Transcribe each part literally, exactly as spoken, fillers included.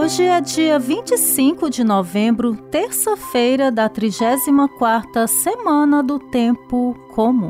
Hoje é dia vinte e cinco de novembro, terça-feira da trigésima quarta semana do Tempo Comum.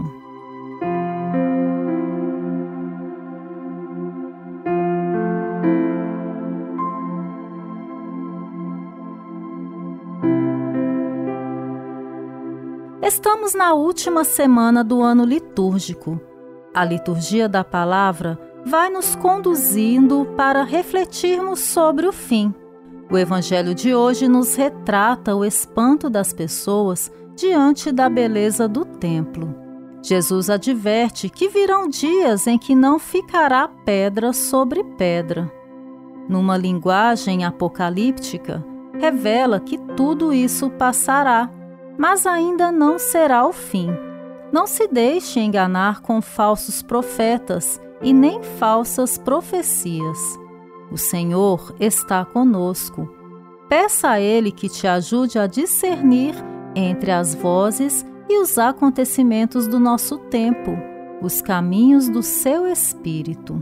Estamos na última semana do ano litúrgico. A liturgia da palavra vai nos conduzindo para refletirmos sobre o fim. O evangelho de hoje nos retrata o espanto das pessoas diante da beleza do templo. Jesus adverte que virão dias em que não ficará pedra sobre pedra. Numa linguagem apocalíptica, revela que tudo isso passará, mas ainda não será o fim. Não se deixe enganar com falsos profetas e nem falsas profecias. O Senhor está conosco. Peça a Ele que te ajude a discernir entre as vozes e os acontecimentos do nosso tempo, os caminhos do seu Espírito.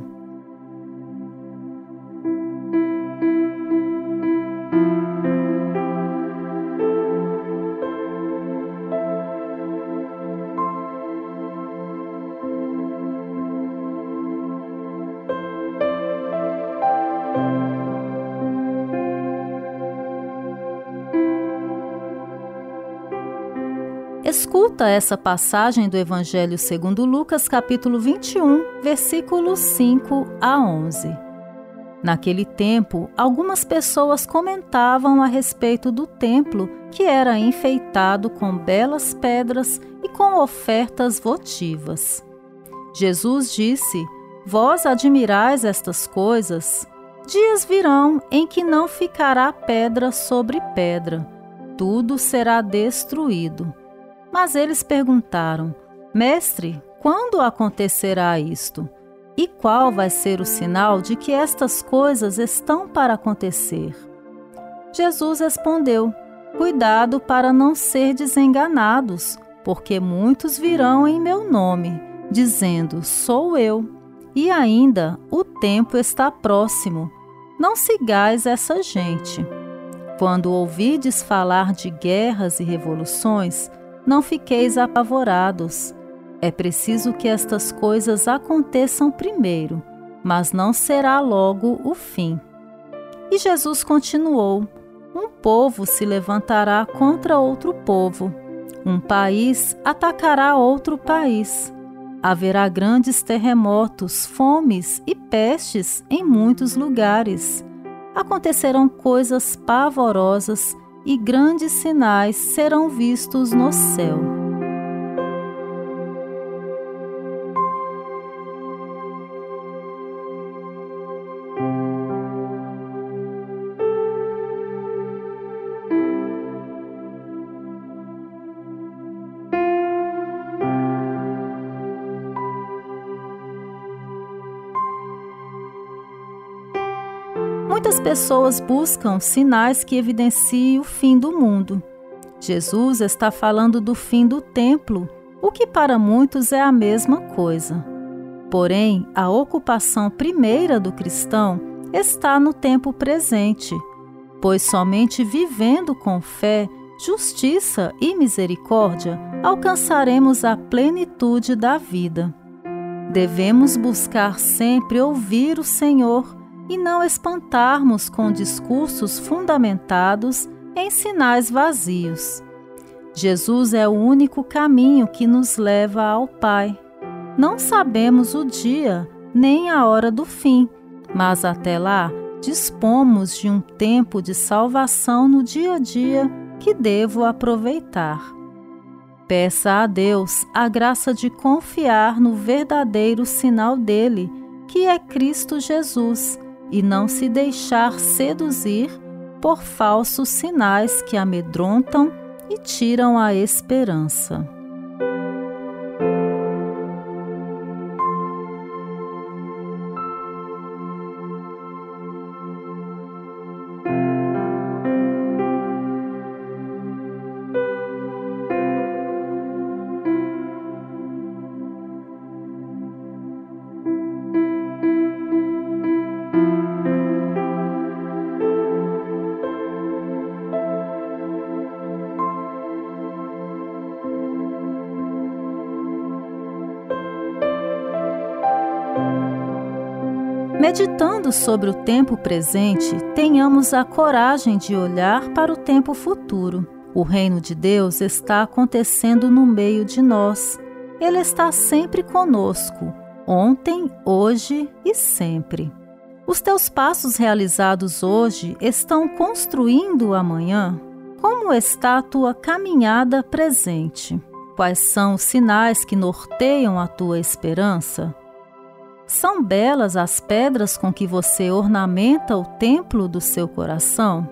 Escuta essa passagem do Evangelho segundo Lucas, capítulo vinte e um, versículos cinco a onze. Naquele tempo, algumas pessoas comentavam a respeito do templo que era enfeitado com belas pedras e com ofertas votivas. Jesus disse: Vós admirais estas coisas? Dias virão em que não ficará pedra sobre pedra, tudo será destruído. Mas eles perguntaram: Mestre, quando acontecerá isto? E qual vai ser o sinal de que estas coisas estão para acontecer? Jesus respondeu: Cuidado para não serdes enganados, porque muitos virão em meu nome, dizendo: Sou eu. E ainda, o tempo está próximo. Não sigais essa gente. Quando ouvides falar de guerras e revoluções, não fiqueis apavorados. É preciso que estas coisas aconteçam primeiro, mas não será logo o fim. E Jesus continuou: Um povo se levantará contra outro povo. Um país atacará outro país. Haverá grandes terremotos, fomes e pestes em muitos lugares. Acontecerão coisas pavorosas e grandes sinais serão vistos no céu. Muitas pessoas buscam sinais que evidenciem o fim do mundo. Jesus está falando do fim do templo, o que para muitos é a mesma coisa. Porém, a ocupação primeira do cristão está no tempo presente, pois somente vivendo com fé, justiça e misericórdia alcançaremos a plenitude da vida. Devemos buscar sempre ouvir o Senhor e não espantarmos com discursos fundamentados em sinais vazios. Jesus é o único caminho que nos leva ao Pai. Não sabemos o dia nem a hora do fim, mas até lá dispomos de um tempo de salvação no dia a dia que devo aproveitar. Peça a Deus a graça de confiar no verdadeiro sinal dele, que é Cristo Jesus, e não se deixar seduzir por falsos sinais que amedrontam e tiram a esperança. Meditando sobre o tempo presente, tenhamos a coragem de olhar para o tempo futuro. O reino de Deus está acontecendo no meio de nós. Ele está sempre conosco, ontem, hoje e sempre. Os teus passos realizados hoje estão construindo o amanhã? Como está a tua caminhada presente? Quais são os sinais que norteiam a tua esperança? São belas as pedras com que você ornamenta o templo do seu coração?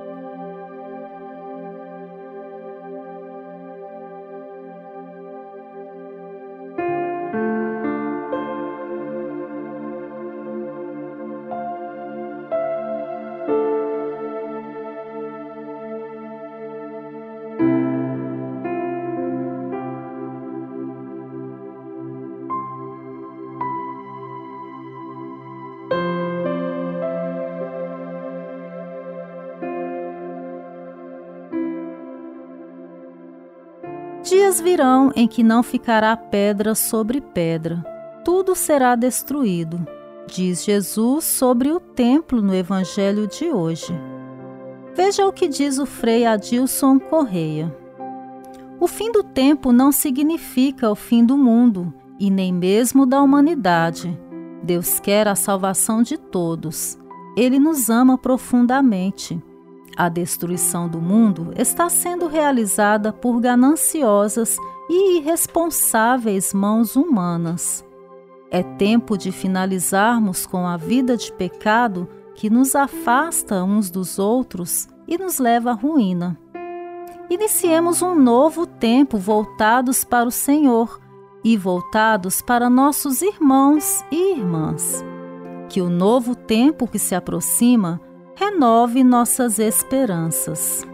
Dias virão em que não ficará pedra sobre pedra, tudo será destruído, diz Jesus sobre o templo no Evangelho de hoje. Veja o que diz o Frei Adilson Correia. O fim do tempo não significa o fim do mundo e nem mesmo da humanidade. Deus quer a salvação de todos. Ele nos ama profundamente. A destruição do mundo está sendo realizada por gananciosas e irresponsáveis mãos humanas. É tempo de finalizarmos com a vida de pecado que nos afasta uns dos outros e nos leva à ruína. Iniciemos um novo tempo voltados para o Senhor e voltados para nossos irmãos e irmãs. Que o novo tempo que se aproxima renove nossas esperanças.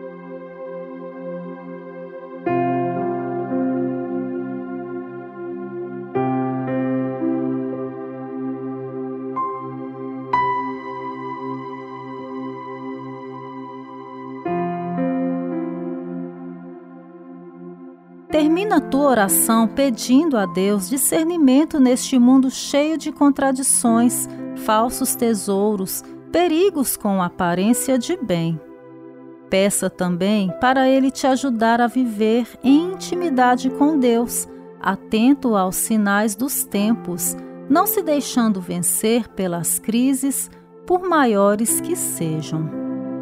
Termina tua oração pedindo a Deus discernimento neste mundo cheio de contradições, falsos tesouros, perigos com aparência de bem. Peça também para Ele te ajudar a viver em intimidade com Deus, atento aos sinais dos tempos, não se deixando vencer pelas crises, por maiores que sejam.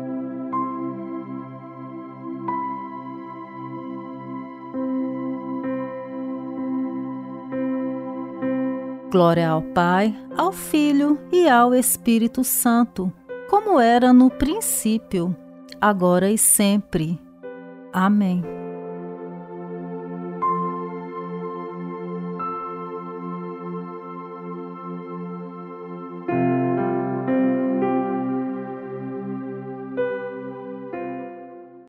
Glória ao Pai, ao Filho e ao Espírito Santo, como era no princípio, agora e sempre. Amém.